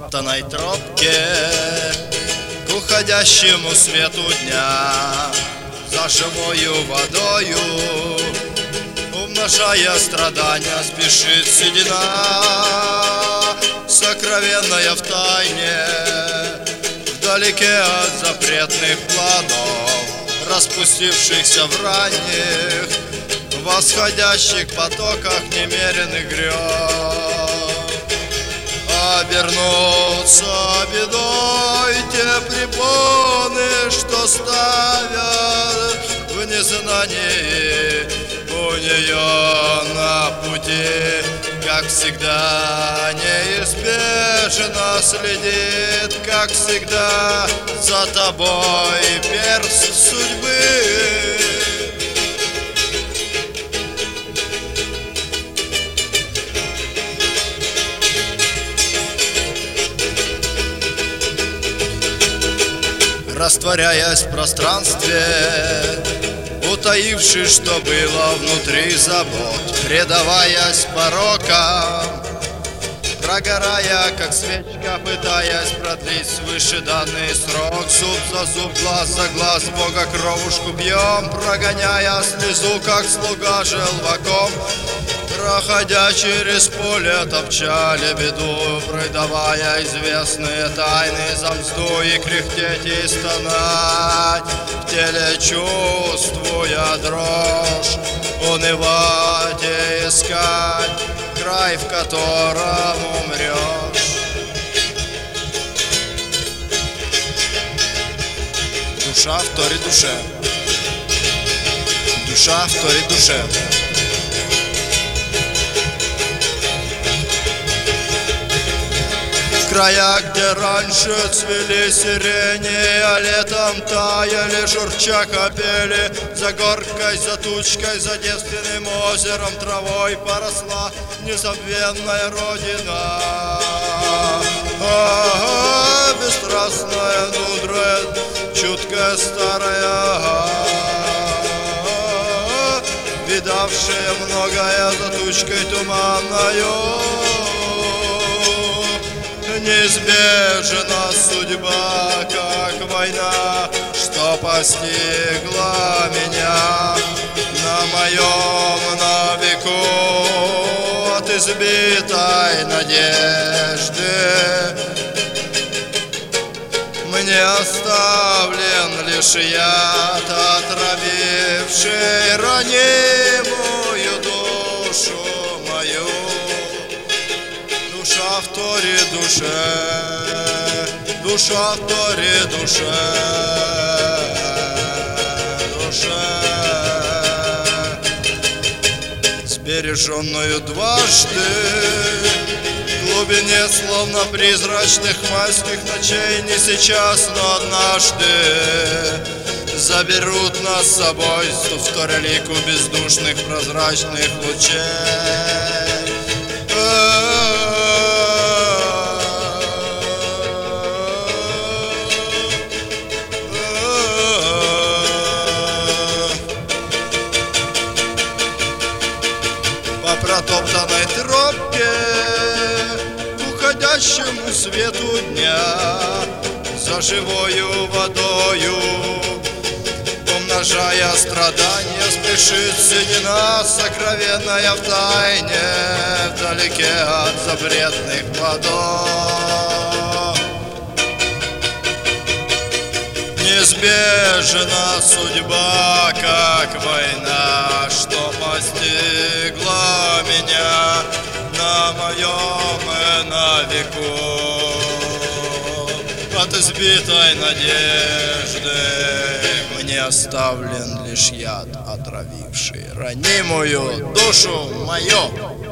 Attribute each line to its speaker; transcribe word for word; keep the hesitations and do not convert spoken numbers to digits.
Speaker 1: протоптанной тропке к уходящему свету дня, за живою водою, умножая страдания, спешит седина, сокровенная в тайне, вдалеке от запретных планов, распустившихся в ранних, восходящих потоках немеренных грез. Обернутся бедой те препоны, что ставят в незнании у нее на пути, как всегда неизбежно следит, как всегда за тобой перст судьбы. Растворяясь в пространстве, утаившись, что было внутри забот, предаваясь порокам, прогорая, как свечка, пытаясь продлить свыше данный срок. Зуб за зуб, глаз за глаз, Бога кровушку бьем, прогоняя слезу, как слуга желваком. Проходя через поле, топчали беду, продавая известные тайны за мзду, и кряхтеть и стонать в теле, чувствуя дрожь, унывать и искать край, в котором умрешь. Душа вторит душе, душа вторит душе. В краях, где раньше цвели сирени, а летом таяли, журча капели, за горкой, за тучкой, за девственным озером травой поросла незабвенная родина. А-а-а, бесстрастная, мудрая, чуткая, старая, а-а-а, видавшая многое за тучкой туманною. Неизбежна судьба, как война, что постигла меня на моем на веку от избитой надежды. Мне оставлен лишь яд, отравивший ранимую душу мою. Душа вторит душе, душа вторит душе, душе, сбереженную дважды в глубине словно призрачных майских ночей, не сейчас, но однажды заберут нас с собой в второлику бездушных прозрачных лучей. По протоптанной тропке к уходящему свету дня, за живою водою, умножая страдания, спешит седина, сокровенная в тайне, вдалеке от запретных плодов. Неизбежна судьба, как война, что постигла меня на моем и на веку от избитой надежды. Мне оставлен лишь яд, отравивший ранимую душу мою.